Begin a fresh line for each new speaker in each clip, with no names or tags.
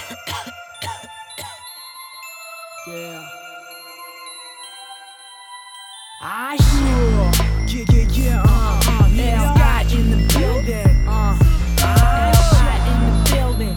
Yeah. I sure. Yeah. Scott in the building. I shot in the building.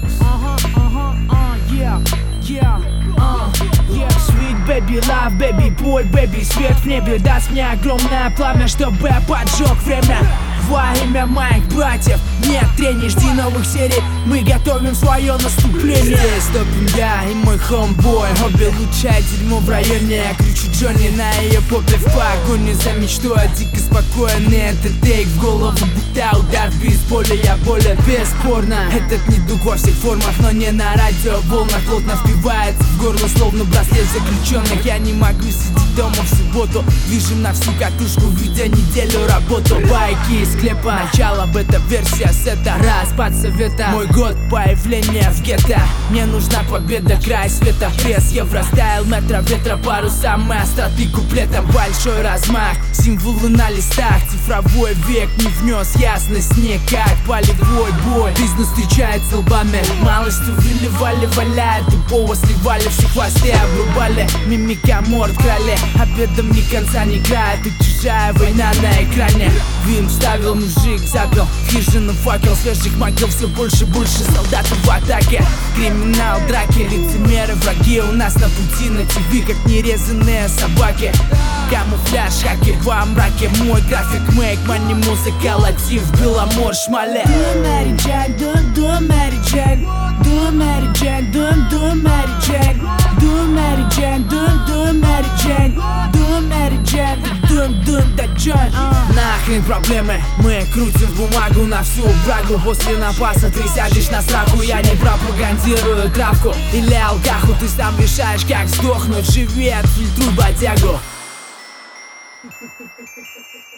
Yeah. Sweet baby, love baby, boy baby. Свет в небе даст мне огромное пламя, чтобы я поджег время. Во имя моих братьев нет трений, жди новых серий, мы готовим свое наступление. Здесь топим я и мой хомбой, обе лучшее дерьмо в районе. Я кричу Джонни на ее попе в погоне за мечтой, дико спокойный этот тейк в голову, будто удар в бейсболе. Я более бесспорно, этот недуг во всех формах, но не на радиоволнах. Плотно впивается в горло, словно браслет заключенных. Я не могу сидеть дома в субботу, движем на всю катушку, видя неделю работу. Байки из склепа, начало бета-версия сета, распад совета, мой год появления в гетто. Мне нужна победа, край света, пресс, евростайл, метро ветра, паруса, мы остроты куплетом, большой размах, символы на листах, цифровой век не внес ясность никак. Полевой бой, бизнес встречается лбами, малостью выливали, валяют, тупого сливали, все хвосты обрубали, мимика морд крали, обедом ни конца не играет, и чужая война на экране. Вим ставил, мужик запил, хижина факел, свежих могил все больше, солдаты в атаке. Криминал, драки, лицемеры, враги у нас на пути, на ТВ, как нерезанные собаки. Камуфляж, хаки во мраке, мой график, make money, музыка, латив, Беломор, шмале. Do Mary Jane, do Mary Jane, do Mary Jane, do Mary Jane, do Mary Jane, do Mary Jane, do Mary Jane, да Джон. Нахрен проблемы, мы крутим бумагу на всю брагу. После напаса ты сядешь на страху, я не пропагандирую травку или алкаху. Ты сам решаешь, как сдохнуть, живи, отфильтруй бодягу.